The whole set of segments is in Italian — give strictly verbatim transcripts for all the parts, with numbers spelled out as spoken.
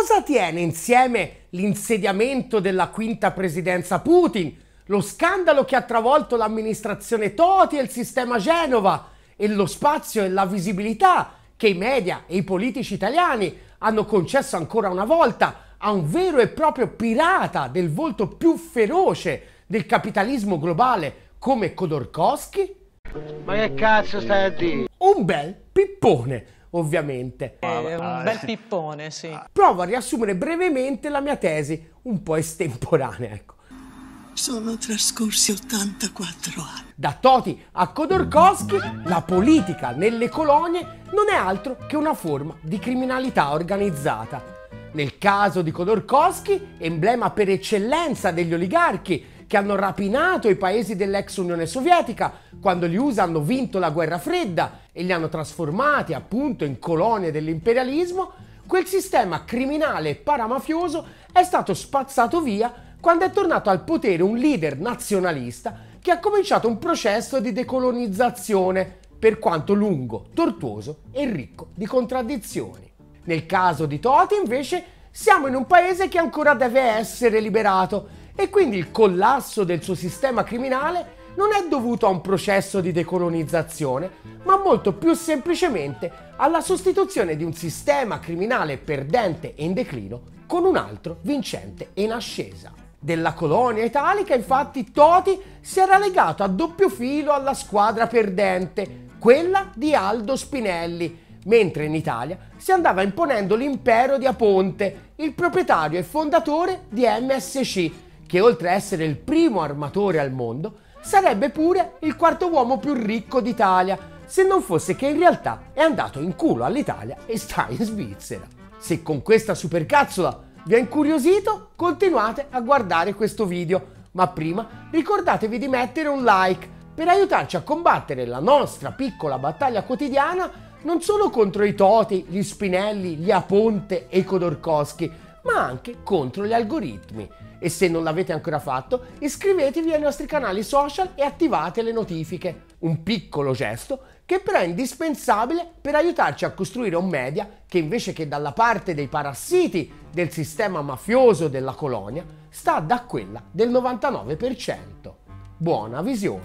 cosa tiene insieme l'insediamento della quinta presidenza Putin, lo scandalo che ha travolto l'amministrazione Toti e il sistema Genova, e lo spazio e la visibilità che i media e i politici italiani hanno concesso ancora una volta a un vero e proprio pirata del volto più feroce del capitalismo globale come Khodorkovsky? Ma che cazzo stai a dire? Un bel pippone, ovviamente. È un bel pippone, sì. Provo a riassumere brevemente la mia tesi, un po' estemporanea, ecco. Sono trascorsi ottantaquattro anni. Da Toti a Khodorkovsky, la politica nelle colonie non è altro che una forma di criminalità organizzata. Nel caso di Khodorkovsky, emblema per eccellenza degli oligarchi che hanno rapinato i paesi dell'ex Unione Sovietica quando gli U S A hanno vinto la guerra fredda e li hanno trasformati appunto in colonie dell'imperialismo, quel sistema criminale e paramafioso è stato spazzato via quando è tornato al potere un leader nazionalista che ha cominciato un processo di decolonizzazione, per quanto lungo, tortuoso e ricco di contraddizioni. Nel caso di Toti, invece, siamo in un paese che ancora deve essere liberato e quindi il collasso del suo sistema criminale non è dovuto a un processo di decolonizzazione, ma molto più semplicemente alla sostituzione di un sistema criminale perdente e in declino con un altro vincente e in ascesa. Della colonia italica, infatti, Toti si era legato a doppio filo alla squadra perdente, quella di Aldo Spinelli, mentre in Italia si andava imponendo l'impero di Aponte, il proprietario e fondatore di M S C, che oltre a essere il primo armatore al mondo, sarebbe pure il quarto uomo più ricco d'Italia, se non fosse che in realtà è andato in culo all'Italia e sta in Svizzera. Se con questa supercazzola vi ha incuriosito, continuate a guardare questo video, ma prima ricordatevi di mettere un like per aiutarci a combattere la nostra piccola battaglia quotidiana non solo contro i Toti, gli Spinelli, gli Aponte e i Khodorkovsky, ma anche contro gli algoritmi. E se non l'avete ancora fatto, iscrivetevi ai nostri canali social e attivate le notifiche. Un piccolo gesto che però è indispensabile per aiutarci a costruire un media che invece che dalla parte dei parassiti del sistema mafioso della colonia, sta da quella del novantanove per cento. Buona visione!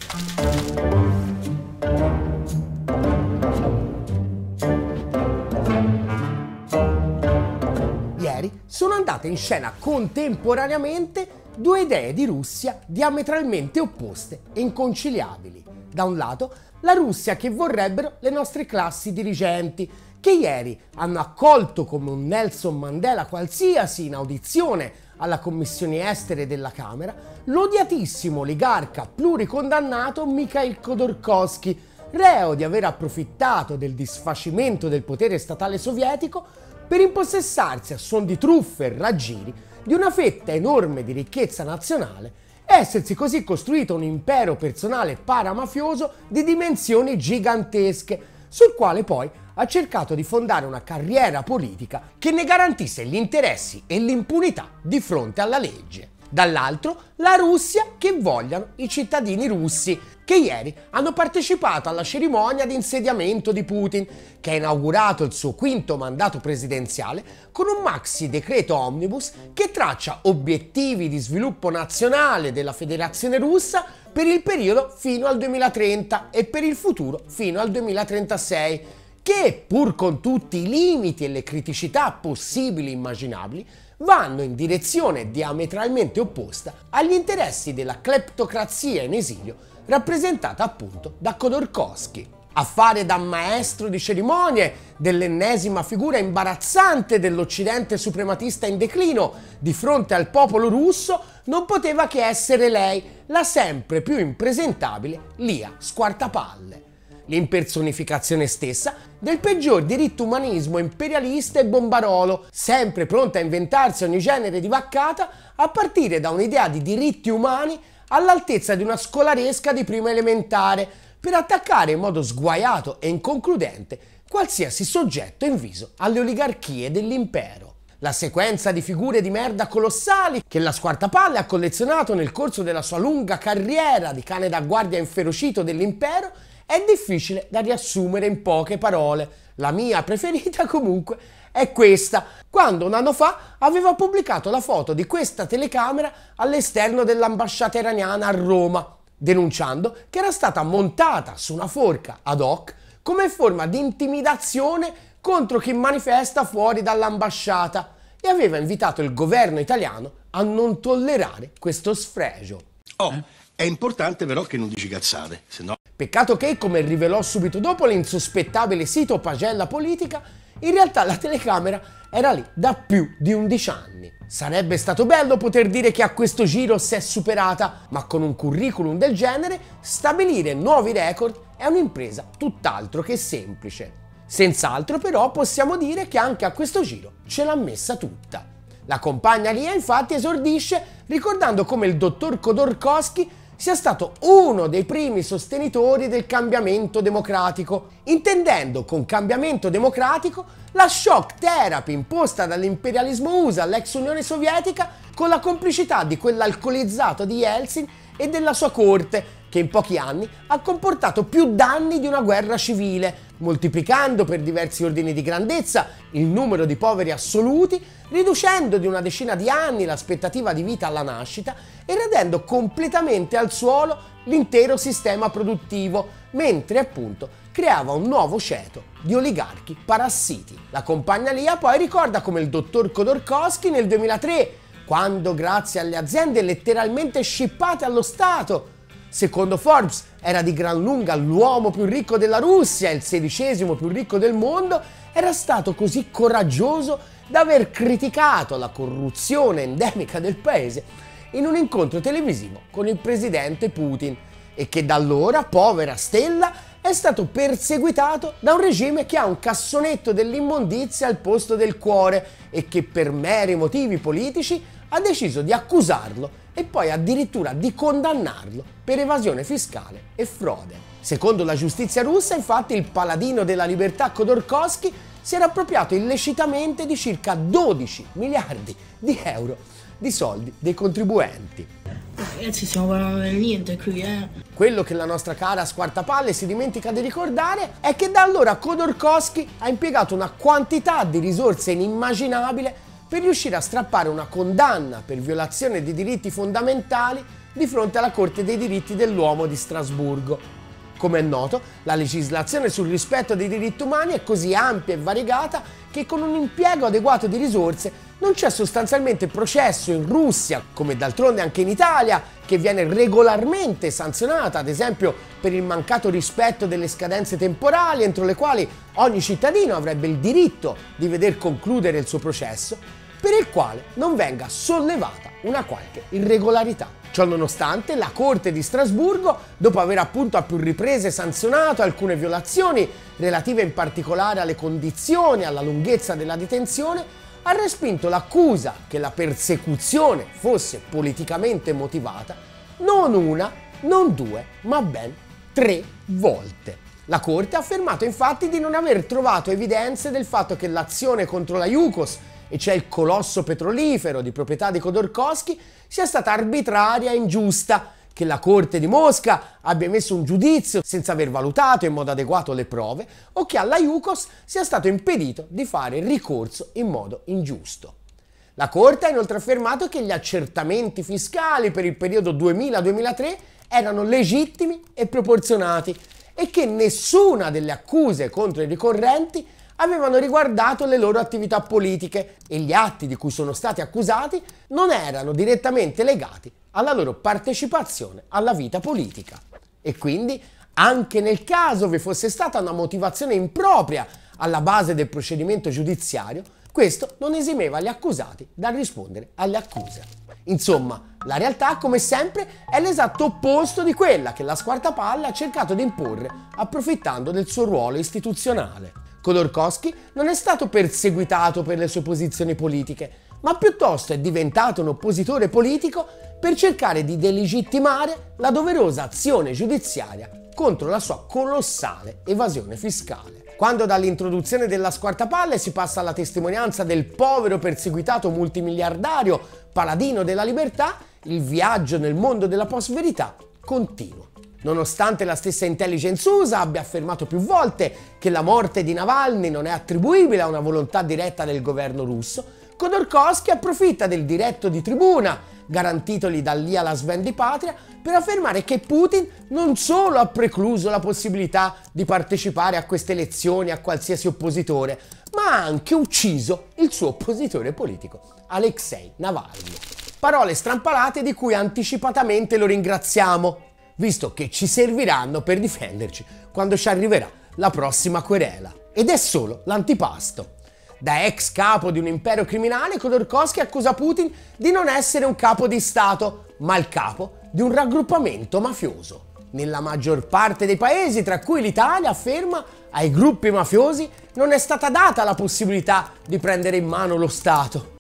Ieri sono andate in scena contemporaneamente due idee di Russia diametralmente opposte e inconciliabili. Da un lato, la Russia che vorrebbero le nostre classi dirigenti, che ieri hanno accolto come un Nelson Mandela qualsiasi in audizione alla Commissione Estere della Camera l'odiatissimo oligarca pluricondannato Mikhail Khodorkovsky, reo di aver approfittato del disfacimento del potere statale sovietico per impossessarsi a suon di truffe e raggiri di una fetta enorme di ricchezza nazionale e essersi così costruito un impero personale paramafioso di dimensioni gigantesche, sul quale poi ha cercato di fondare una carriera politica che ne garantisse gli interessi e l'impunità di fronte alla legge. Dall'altro, la Russia che vogliano i cittadini russi, che ieri hanno partecipato alla cerimonia di insediamento di Putin, che ha inaugurato il suo quinto mandato presidenziale con un maxi decreto omnibus che traccia obiettivi di sviluppo nazionale della Federazione Russa per il periodo fino al duemilatrenta e per il futuro fino al duemilatrentasei, che, pur con tutti i limiti e le criticità possibili e immaginabili, vanno in direzione diametralmente opposta agli interessi della cleptocrazia in esilio rappresentata appunto da Khodorkovsky. A fare da maestro di cerimonie dell'ennesima figura imbarazzante dell'Occidente suprematista in declino di fronte al popolo russo non poteva che essere lei, la sempre più impresentabile Lia Squartapalle, l'impersonificazione stessa del peggior diritto umanismo imperialista e bombarolo, sempre pronta a inventarsi ogni genere di vaccata a partire da un'idea di diritti umani all'altezza di una scolaresca di prima elementare, per attaccare in modo sguaiato e inconcludente qualsiasi soggetto inviso alle oligarchie dell'impero. La sequenza di figure di merda colossali che la Squartapalle ha collezionato nel corso della sua lunga carriera di cane da guardia inferocito dell'impero è difficile da riassumere in poche parole. La mia preferita comunque è questa, quando un anno fa aveva pubblicato la foto di questa telecamera all'esterno dell'ambasciata iraniana a Roma, denunciando che era stata montata su una forca ad hoc come forma di intimidazione contro chi manifesta fuori dall'ambasciata e aveva invitato il governo italiano a non tollerare questo sfregio. Oh, è importante però che non dici cazzate, se no... Peccato che, come rivelò subito dopo l'insospettabile sito Pagella Politica, in realtà la telecamera era lì da più di undici anni. Sarebbe stato bello poter dire che a questo giro si è superata, ma con un curriculum del genere stabilire nuovi record è un'impresa tutt'altro che semplice. Senz'altro però possiamo dire che anche a questo giro ce l'ha messa tutta. La compagna Lia infatti esordisce ricordando come il dottor Khodorkovsky sia stato uno dei primi sostenitori del cambiamento democratico, intendendo con cambiamento democratico la shock therapy imposta dall'imperialismo U S A all'ex Unione Sovietica con la complicità di quell'alcolizzato di Yeltsin e della sua corte, che in pochi anni ha comportato più danni di una guerra civile, moltiplicando per diversi ordini di grandezza il numero di poveri assoluti, riducendo di una decina di anni l'aspettativa di vita alla nascita e radendo completamente al suolo l'intero sistema produttivo, mentre appunto creava un nuovo ceto di oligarchi parassiti. La compagna Lia poi ricorda come il dottor Khodorkovsky nel duemilatré, quando grazie alle aziende letteralmente scippate allo Stato, secondo Forbes era di gran lunga l'uomo più ricco della Russia e il sedicesimo più ricco del mondo, era stato così coraggioso da aver criticato la corruzione endemica del paese in un incontro televisivo con il presidente Putin e che da allora, povera stella, è stato perseguitato da un regime che ha un cassonetto dell'immondizia al posto del cuore e che per meri motivi politici ha deciso di accusarlo e poi addirittura di condannarlo per evasione fiscale e frode. Secondo la giustizia russa, infatti, il paladino della libertà Khodorkovsky si era appropriato illecitamente di circa dodici miliardi di euro di soldi dei contribuenti. Ragazzi, stiamo parlando del niente qui, eh. Quello che la nostra cara Squartapalle si dimentica di ricordare è che da allora Khodorkovsky ha impiegato una quantità di risorse inimmaginabile per riuscire a strappare una condanna per violazione di diritti fondamentali di fronte alla Corte dei diritti dell'uomo di Strasburgo. Come è noto, la legislazione sul rispetto dei diritti umani è così ampia e variegata che con un impiego adeguato di risorse non c'è sostanzialmente processo in Russia, come d'altronde anche in Italia, che viene regolarmente sanzionata, ad esempio per il mancato rispetto delle scadenze temporali entro le quali ogni cittadino avrebbe il diritto di veder concludere il suo processo, per il quale non venga sollevata una qualche irregolarità. Ciò nonostante, la Corte di Strasburgo, dopo aver appunto a più riprese sanzionato alcune violazioni, relative in particolare alle condizioni e alla lunghezza della detenzione, ha respinto l'accusa che la persecuzione fosse politicamente motivata non una, non due, ma ben tre volte. La Corte ha affermato infatti di non aver trovato evidenze del fatto che l'azione contro la Yukos, e cioè il colosso petrolifero di proprietà di Khodorkovsky, sia stata arbitraria e ingiusta, che la Corte di Mosca abbia emesso un giudizio senza aver valutato in modo adeguato le prove o che alla Yukos sia stato impedito di fare ricorso in modo ingiusto. La Corte ha inoltre affermato che gli accertamenti fiscali per il periodo duemila duemilatré erano legittimi e proporzionati e che nessuna delle accuse contro i ricorrenti avevano riguardato le loro attività politiche e gli atti di cui sono stati accusati non erano direttamente legati alla loro partecipazione alla vita politica. E quindi, anche nel caso vi fosse stata una motivazione impropria alla base del procedimento giudiziario, questo non esimeva gli accusati dal rispondere alle accuse. Insomma, la realtà, come sempre, è l'esatto opposto di quella che la Squartapalle ha cercato di imporre approfittando del suo ruolo istituzionale. Khodorkovsky non è stato perseguitato per le sue posizioni politiche, ma piuttosto è diventato un oppositore politico per cercare di delegittimare la doverosa azione giudiziaria contro la sua colossale evasione fiscale. Quando dall'introduzione della Squartapalle si passa alla testimonianza del povero perseguitato multimiliardario paladino della libertà, il viaggio nel mondo della post-verità continua. Nonostante la stessa intelligence U S A abbia affermato più volte che la morte di Navalny non è attribuibile a una volontà diretta del governo russo, Khodorkovsky approfitta del diritto di tribuna garantitogli dal lì alla Sven di Patria per affermare che Putin non solo ha precluso la possibilità di partecipare a queste elezioni a qualsiasi oppositore, ma ha anche ucciso il suo oppositore politico, Alexei Navalny. Parole strampalate di cui anticipatamente lo ringraziamo, visto che ci serviranno per difenderci quando ci arriverà la prossima querela. Ed è solo l'antipasto. Da ex capo di un impero criminale, Khodorkovsky accusa Putin di non essere un capo di Stato, ma il capo di un raggruppamento mafioso. Nella maggior parte dei paesi, tra cui l'Italia, afferma ai gruppi mafiosi non è stata data la possibilità di prendere in mano lo Stato.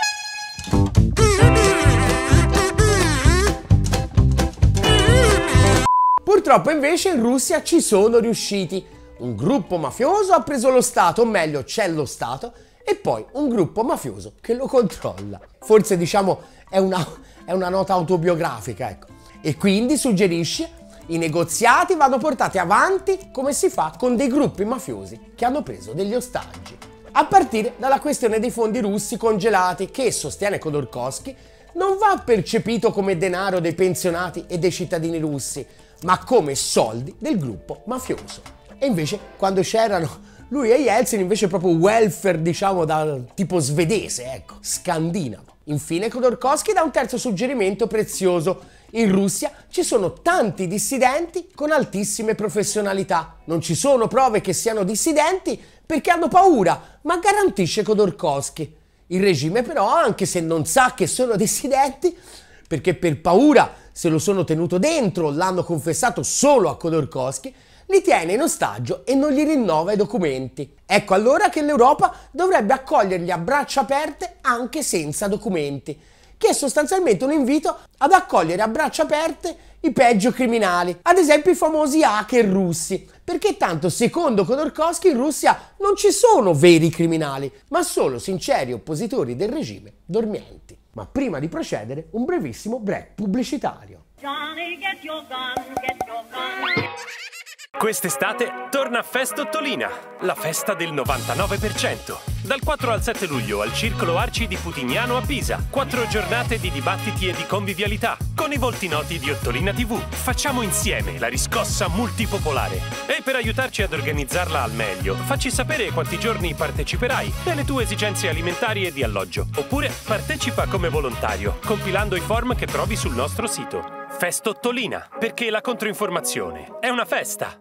Purtroppo invece in Russia ci sono riusciti. Un gruppo mafioso ha preso lo Stato, o meglio c'è lo Stato, e poi un gruppo mafioso che lo controlla. Forse diciamo è una, è una nota autobiografica, ecco. E quindi suggerisce i negoziati vanno portati avanti come si fa con dei gruppi mafiosi che hanno preso degli ostaggi. A partire dalla questione dei fondi russi congelati che, sostiene Khodorkovsky, non va percepito come denaro dei pensionati e dei cittadini russi, ma come soldi del gruppo mafioso. E invece quando c'erano lui e Yeltsin invece proprio welfare, diciamo, da tipo svedese, ecco, scandinavo. Infine Khodorkovsky dà un terzo suggerimento prezioso. In Russia ci sono tanti dissidenti con altissime professionalità. Non ci sono prove che siano dissidenti perché hanno paura, ma garantisce Khodorkovsky. Il regime però, anche se non sa che sono dissidenti, perché per paura se lo sono tenuto dentro, l'hanno confessato solo a Khodorkovsky, li tiene in ostaggio e non gli rinnova i documenti. Ecco allora che l'Europa dovrebbe accoglierli a braccia aperte anche senza documenti, che è sostanzialmente un invito ad accogliere a braccia aperte i peggio criminali, ad esempio i famosi hacker russi, perché tanto secondo Khodorkovsky in Russia non ci sono veri criminali, ma solo sinceri oppositori del regime dormienti. Ma prima di procedere un brevissimo break pubblicitario. Johnny, get your gun, get your gun. Quest'estate torna Festottolina, la festa del novantanove per cento. Dal quattro al sette luglio al Circolo Arci di Putignano a Pisa. Quattro giornate di dibattiti e di convivialità. Con i volti noti di Ottolina tivù facciamo insieme la riscossa multipopolare. E per aiutarci ad organizzarla al meglio, facci sapere quanti giorni parteciperai e le tue esigenze alimentari e di alloggio. Oppure partecipa come volontario, compilando i form che trovi sul nostro sito. Festottolina, perché la controinformazione è una festa.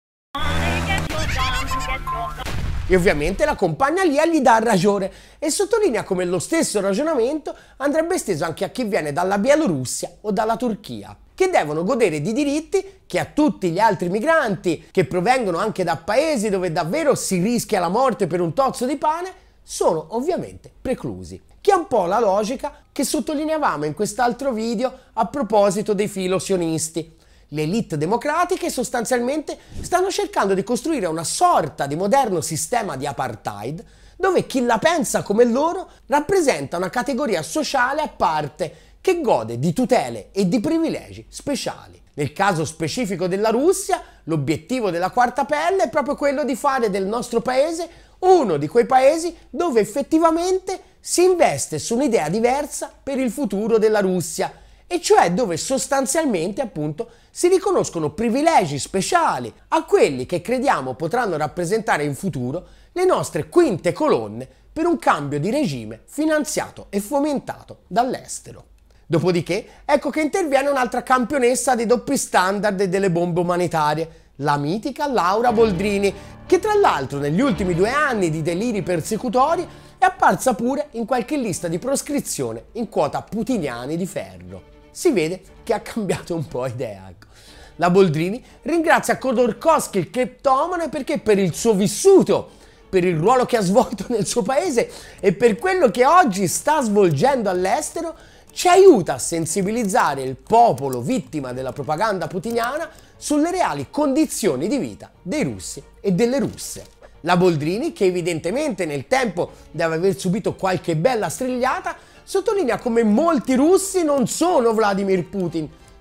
E ovviamente la compagna Lia gli dà ragione e sottolinea come lo stesso ragionamento andrebbe esteso anche a chi viene dalla Bielorussia o dalla Turchia, che devono godere di diritti che a tutti gli altri migranti che provengono anche da paesi dove davvero si rischia la morte per un tozzo di pane sono ovviamente preclusi. Che è un po' la logica che sottolineavamo in quest'altro video a proposito dei filosionisti. Le elite democratiche sostanzialmente stanno cercando di costruire una sorta di moderno sistema di apartheid dove chi la pensa come loro rappresenta una categoria sociale a parte che gode di tutele e di privilegi speciali. Nel caso specifico della Russia, l'obiettivo della Quarta Pelle è proprio quello di fare del nostro paese uno di quei paesi dove effettivamente si investe su un'idea diversa per il futuro della Russia, e cioè dove sostanzialmente appunto si riconoscono privilegi speciali a quelli che crediamo potranno rappresentare in futuro le nostre quinte colonne per un cambio di regime finanziato e fomentato dall'estero. Dopodiché ecco che interviene un'altra campionessa dei doppi standard e delle bombe umanitarie, la mitica Laura Boldrini, che tra l'altro negli ultimi due anni di deliri persecutori è apparsa pure in qualche lista di proscrizione in quota putiniani di ferro. Si vede che ha cambiato un po' idea. Ecco. La Boldrini ringrazia Khodorkovsky il cleptomane perché per il suo vissuto, per il ruolo che ha svolto nel suo paese e per quello che oggi sta svolgendo all'estero, ci aiuta a sensibilizzare il popolo vittima della propaganda putiniana sulle reali condizioni di vita dei russi e delle russe. La Boldrini, che evidentemente nel tempo deve aver subito qualche bella strigliata, sottolinea come molti russi non sono Vladimir Putin,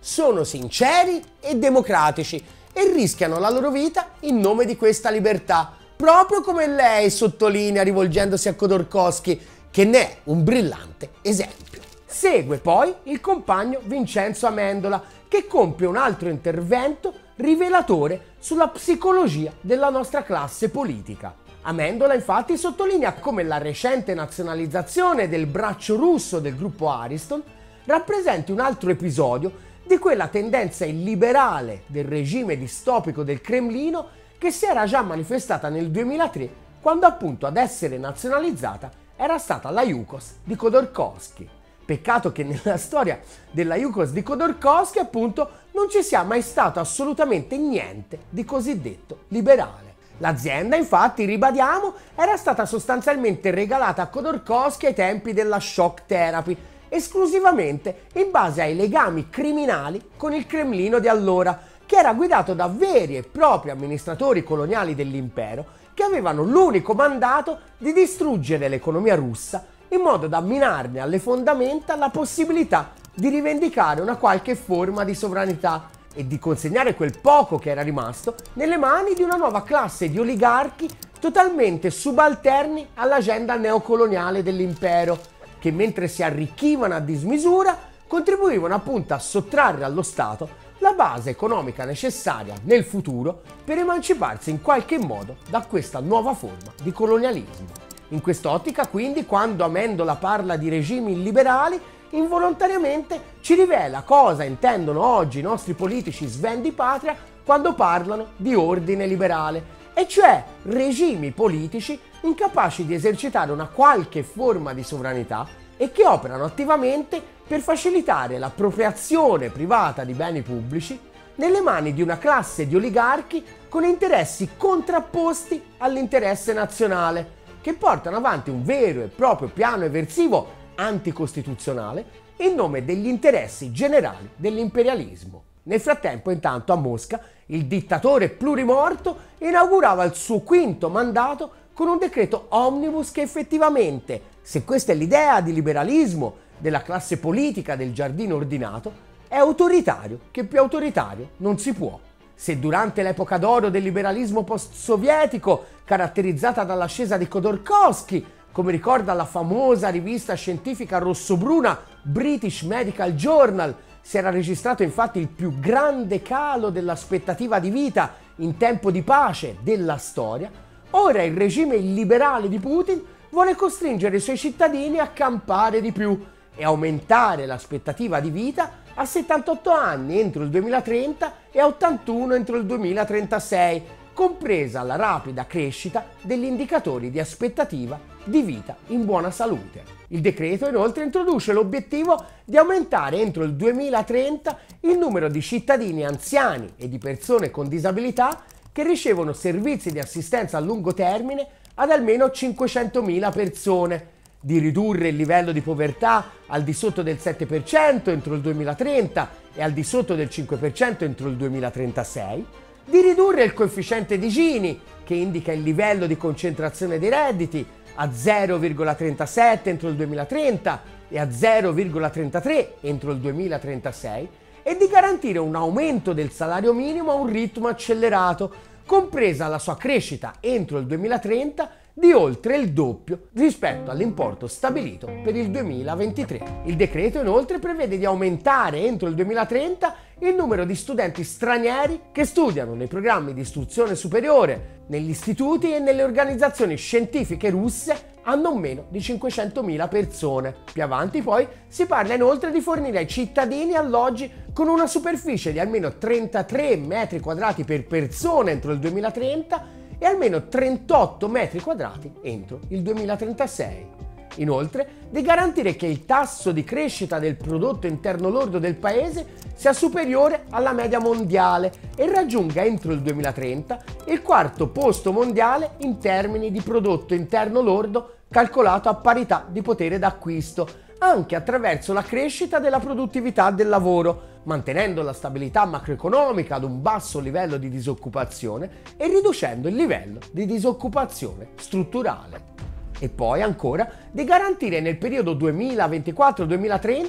sono sinceri e democratici e rischiano la loro vita in nome di questa libertà, proprio come lei sottolinea rivolgendosi a Khodorkovsky, che ne è un brillante esempio. Segue poi il compagno Vincenzo Amendola, che compie un altro intervento rivelatore sulla psicologia della nostra classe politica. Amendola infatti sottolinea come la recente nazionalizzazione del braccio russo del gruppo Ariston rappresenti un altro episodio di quella tendenza illiberale del regime distopico del Cremlino che si era già manifestata nel duemilatré, quando appunto ad essere nazionalizzata era stata la Yukos di Khodorkovsky. Peccato che nella storia della Yukos di Khodorkovsky appunto non ci sia mai stato assolutamente niente di cosiddetto liberale. L'azienda, infatti, ribadiamo, era stata sostanzialmente regalata a Khodorkovsky ai tempi della shock therapy, esclusivamente in base ai legami criminali con il Cremlino di allora, che era guidato da veri e propri amministratori coloniali dell'impero che avevano l'unico mandato di distruggere l'economia russa in modo da minarne alle fondamenta la possibilità di rivendicare una qualche forma di sovranità e di consegnare quel poco che era rimasto nelle mani di una nuova classe di oligarchi totalmente subalterni all'agenda neocoloniale dell'impero, che mentre si arricchivano a dismisura contribuivano appunto a sottrarre allo Stato la base economica necessaria nel futuro per emanciparsi in qualche modo da questa nuova forma di colonialismo. In quest'ottica, quindi, quando Amendola parla di regimi illiberali, involontariamente ci rivela cosa intendono oggi i nostri politici svendi patria quando parlano di ordine liberale, e cioè regimi politici incapaci di esercitare una qualche forma di sovranità e che operano attivamente per facilitare l'appropriazione privata di beni pubblici nelle mani di una classe di oligarchi con interessi contrapposti all'interesse nazionale, che portano avanti un vero e proprio piano eversivo anticostituzionale in nome degli interessi generali dell'imperialismo. Nel frattempo, intanto, a Mosca, il dittatore plurimorto inaugurava il suo quinto mandato con un decreto omnibus che effettivamente, se questa è l'idea di liberalismo della classe politica del giardino ordinato, è autoritario che più autoritario non si può. Se durante l'epoca d'oro del liberalismo post-sovietico, caratterizzata dall'ascesa di Khodorkovsky, come ricorda la famosa rivista scientifica rossobruna British Medical Journal, si era registrato infatti il più grande calo dell'aspettativa di vita in tempo di pace della storia, ora il regime illiberale di Putin vuole costringere i suoi cittadini a campare di più e aumentare l'aspettativa di vita a settantotto anni entro il duemilatrenta e a ottantuno entro il duemilatrentasei, compresa la rapida crescita degli indicatori di aspettativa di vita in buona salute. Il decreto inoltre introduce l'obiettivo di aumentare entro il duemilatrenta il numero di cittadini anziani e di persone con disabilità che ricevono servizi di assistenza a lungo termine ad almeno cinquecentomila persone, di ridurre il livello di povertà al di sotto del sette per cento entro il duemilatrenta e al di sotto del cinque per cento entro il duemilatrentasei, di ridurre il coefficiente di Gini, che indica il livello di concentrazione dei redditi, a zero virgola trentasette entro il duemilatrenta e a zero virgola trentatré entro il duemilatrentasei, e di garantire un aumento del salario minimo a un ritmo accelerato, compresa la sua crescita entro il duemilatrenta di oltre il doppio rispetto all'importo stabilito per il duemilaventitré. Il decreto inoltre prevede di aumentare entro il duemilatrenta il numero di studenti stranieri che studiano nei programmi di istruzione superiore, negli istituti e nelle organizzazioni scientifiche russe a non meno di cinquecentomila persone. Più avanti poi si parla inoltre di fornire ai cittadini alloggi con una superficie di almeno trentatré metri quadrati per persona entro il duemilatrenta e almeno trentotto metri quadrati entro il duemilatrentasei. Inoltre, di garantire che il tasso di crescita del prodotto interno lordo del paese sia superiore alla media mondiale e raggiunga entro il duemilatrenta il quarto posto mondiale in termini di prodotto interno lordo calcolato a parità di potere d'acquisto, anche attraverso la crescita della produttività del lavoro, mantenendo la stabilità macroeconomica ad un basso livello di disoccupazione e riducendo il livello di disoccupazione strutturale. E poi ancora di garantire nel periodo duemilaventiquattro duemilatrenta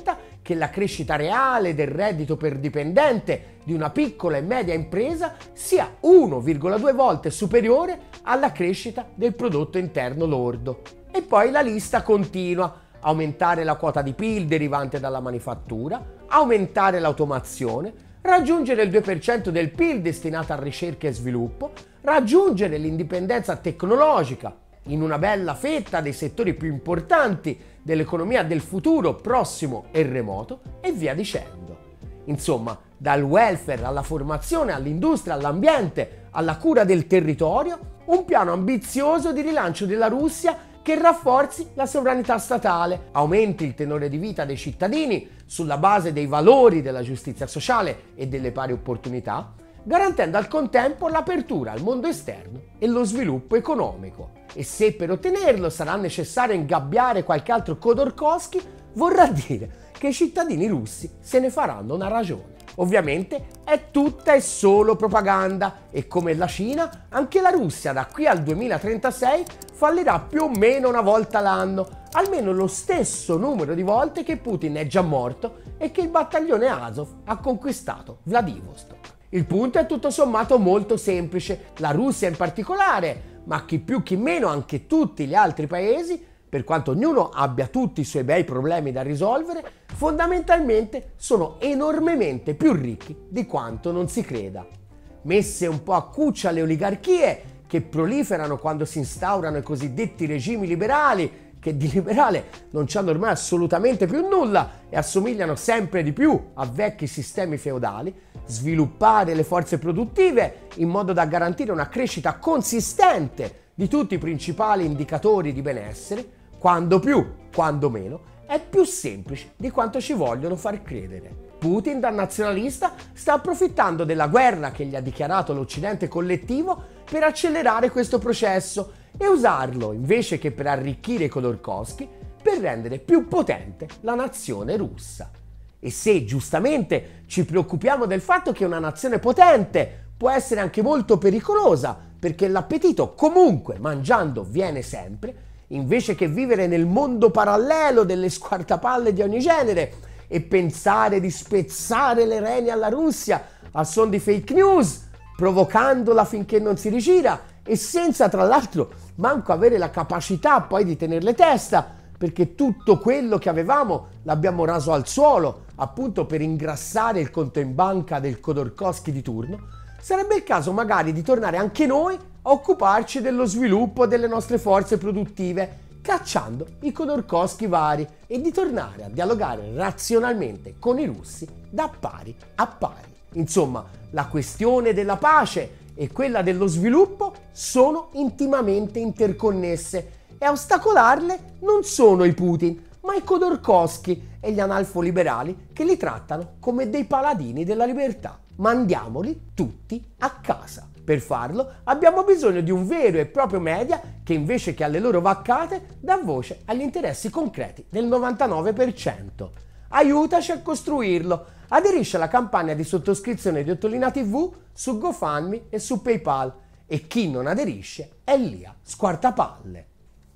che la crescita reale del reddito per dipendente di una piccola e media impresa sia uno virgola due volte superiore alla crescita del prodotto interno lordo. E poi la lista continua: aumentare la quota di P I L derivante dalla manifattura, aumentare l'automazione, raggiungere il due per cento del P I L destinato a ricerca e sviluppo, raggiungere l'indipendenza tecnologica in una bella fetta dei settori più importanti dell'economia del futuro prossimo e remoto, e via dicendo. Insomma, dal welfare alla formazione, all'industria, all'ambiente, alla cura del territorio, un piano ambizioso di rilancio della Russia che rafforzi la sovranità statale, aumenti il tenore di vita dei cittadini sulla base dei valori della giustizia sociale e delle pari opportunità, garantendo al contempo l'apertura al mondo esterno e lo sviluppo economico. E se per ottenerlo sarà necessario ingabbiare qualche altro Khodorkovsky, vorrà dire che i cittadini russi se ne faranno una ragione. Ovviamente è tutta e solo propaganda, e come la Cina, anche la Russia da qui al duemilatrentasei fallirà più o meno una volta l'anno, almeno lo stesso numero di volte che Putin è già morto e che il battaglione Azov ha conquistato Vladivostok. Il punto è tutto sommato molto semplice: la Russia in particolare, ma chi più chi meno anche tutti gli altri paesi, per quanto ognuno abbia tutti i suoi bei problemi da risolvere, fondamentalmente sono enormemente più ricchi di quanto non si creda. Messe un po' a cuccia le oligarchie, che proliferano quando si instaurano i cosiddetti regimi liberali, che di liberale non c'hanno ormai assolutamente più nulla e assomigliano sempre di più a vecchi sistemi feudali, sviluppare le forze produttive in modo da garantire una crescita consistente di tutti i principali indicatori di benessere, quando più, quando meno, è più semplice di quanto ci vogliono far credere. Putin, da nazionalista, sta approfittando della guerra che gli ha dichiarato l'Occidente collettivo per accelerare questo processo e usarlo, invece che per arricchire i Khodorkovsky, per rendere più potente la nazione russa. E se giustamente ci preoccupiamo del fatto che una nazione potente può essere anche molto pericolosa, perché l'appetito comunque mangiando viene sempre, invece che vivere nel mondo parallelo delle squartapalle di ogni genere e pensare di spezzare le reni alla Russia a suon di fake news, provocandola finché non si rigira e senza tra l'altro manco avere la capacità poi di tenerle testa, perché tutto quello che avevamo l'abbiamo raso al suolo appunto per ingrassare il conto in banca del Khodorkovsky di turno, sarebbe il caso magari di tornare anche noi a occuparci dello sviluppo delle nostre forze produttive, cacciando i Khodorkovsky vari, e di tornare a dialogare razionalmente con i russi da pari a pari. Insomma, la questione della pace e quella dello sviluppo sono intimamente interconnesse, e a ostacolarle non sono i Putin, ma i Khodorkovsky e gli analfoliberali che li trattano come dei paladini della libertà. Mandiamoli tutti a casa. Per farlo abbiamo bisogno di un vero e proprio media che, invece che alle loro vaccate, dà voce agli interessi concreti del novantanove per cento. Aiutaci a costruirlo. Aderisci alla campagna di sottoscrizione di Ottolina tivù su GoFundMe e su PayPal, e chi non aderisce è lì a squartapalle.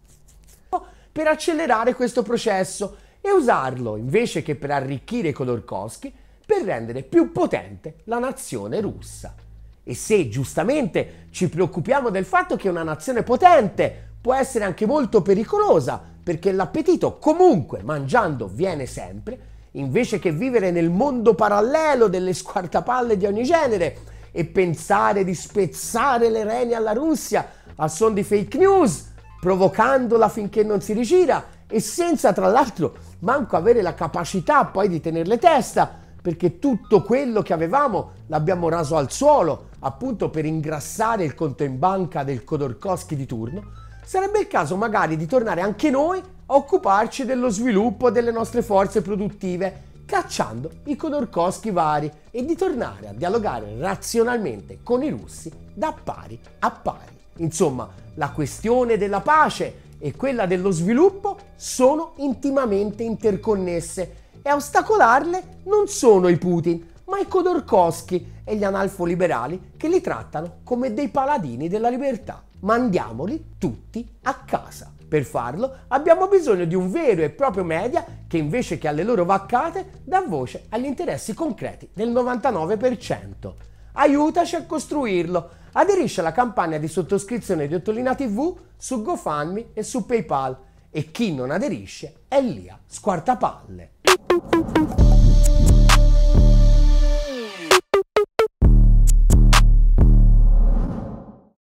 Per accelerare questo processo e usarlo, invece che per arricchire i Khodorkovsky, per rendere più potente la nazione russa. E se giustamente ci preoccupiamo del fatto che una nazione potente può essere anche molto pericolosa, perché l'appetito comunque mangiando viene sempre, invece che vivere nel mondo parallelo delle squartapalle di ogni genere e pensare di spezzare le reni alla Russia a suon di fake news, provocandola finché non si rigira e senza tra l'altro manco avere la capacità poi di tenerle testa, perché tutto quello che avevamo l'abbiamo raso al suolo appunto per ingrassare il conto in banca del Khodorkovsky di turno, sarebbe il caso magari di tornare anche noi a occuparci dello sviluppo delle nostre forze produttive, cacciando i Khodorkovsky vari, e di tornare a dialogare razionalmente con i russi da pari a pari. Insomma, la questione della pace e quella dello sviluppo sono intimamente interconnesse, e a ostacolarle non sono i Putin, ma i Khodorkovsky e gli analfoliberali che li trattano come dei paladini della libertà. Mandiamoli tutti a casa. Per farlo abbiamo bisogno di un vero e proprio media che invece che alle loro vaccate dà voce agli interessi concreti del novantanove per cento. Aiutaci a costruirlo! Aderisci alla campagna di sottoscrizione di Ottolina tivù su GoFundMe e su PayPal, e chi non aderisce è lì a squartapalle.